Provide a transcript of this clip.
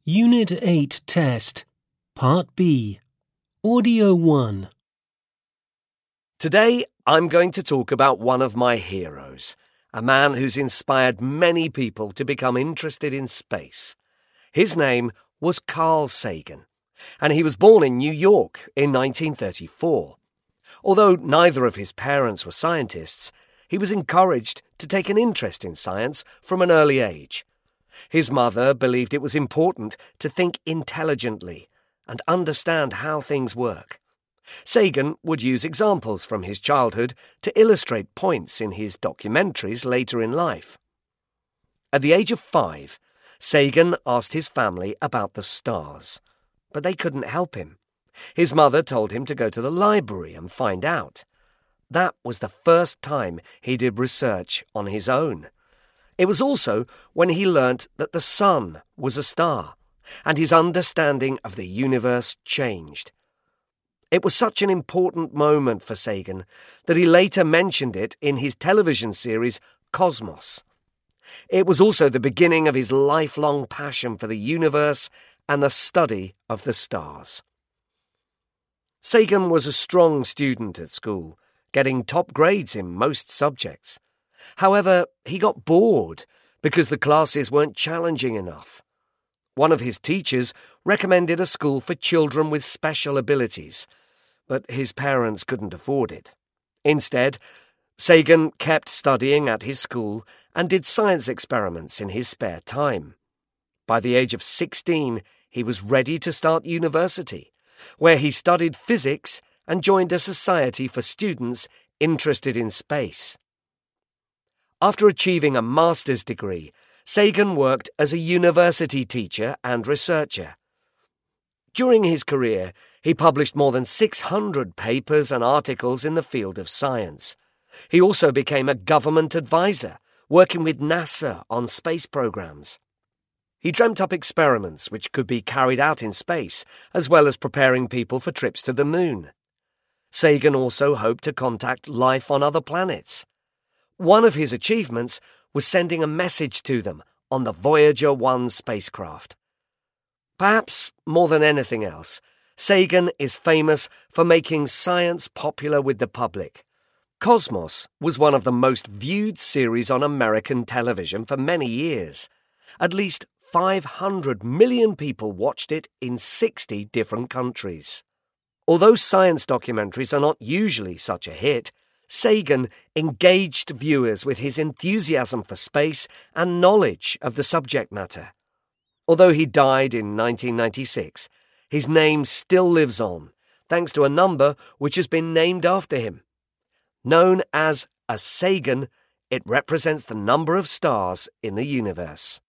Unit 8 Test, Part B, Audio 1. Today, I'm going to talk about one of my heroes, a man who's inspired many people to become interested in space. His name was Carl Sagan, and he was born in New York in 1934. Although neither of his parents were scientists, he was encouraged to take an interest in science from an early age. His mother believed it was important to think intelligently and understand how things work. Sagan would use examples from his childhood to illustrate points in his documentaries later in life. At the age of 5, Sagan asked his family about the stars, but they couldn't help him. His mother told him to go to the library and find out. That was the first time he did research on his own. It was also when he learnt that the sun was a star, and his understanding of the universe changed. It was such an important moment for Sagan that he later mentioned it in his television series Cosmos. It was also the beginning of his lifelong passion for the universe and the study of the stars. Sagan was a strong student at school, getting top grades in most subjects. However, he got bored because the classes weren't challenging enough. One of his teachers recommended a school for children with special abilities, but his parents couldn't afford it. Instead, Sagan kept studying at his school and did science experiments in his spare time. By the age of 16, he was ready to start university, where he studied physics and joined a society for students interested in space. After achieving a master's degree, Sagan worked as a university teacher and researcher. During his career, he published more than 600 papers and articles in the field of science. He also became a government advisor, working with NASA on space programs. He dreamt up experiments which could be carried out in space, as well as preparing people for trips to the moon. Sagan also hoped to contact life on other planets. One of his achievements was sending a message to them on the Voyager 1 spacecraft. Perhaps more than anything else, Sagan is famous for making science popular with the public. Cosmos was one of the most viewed series on American television for many years. At least 500 million people watched it in 60 different countries. Although science documentaries are not usually such a hit, Sagan engaged viewers with his enthusiasm for space and knowledge of the subject matter. Although he died in 1996, his name still lives on, thanks to a number which has been named after him. Known as a Sagan, it represents the number of stars in the universe.